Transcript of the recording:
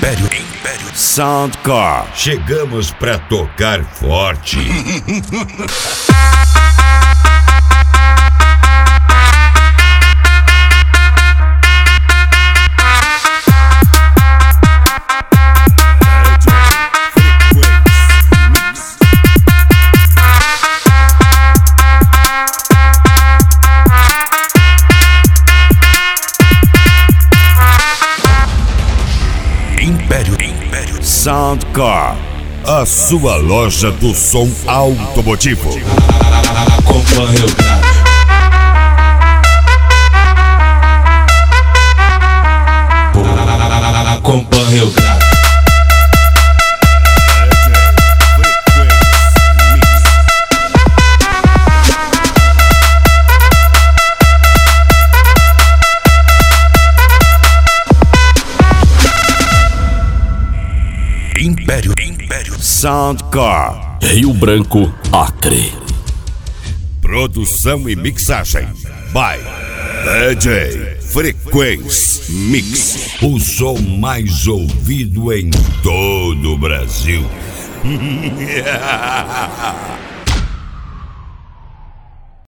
Império Soundcore. Chegamos pra tocar forte. Império Soundcore, a sua loja do som automotivo. Acompanhe o grave. Acompanhe o grave. Império Soundcore, Rio Branco, Acre. produção e mixagem by DJ Frequency Mix, o som mais ouvido em todo o Brasil.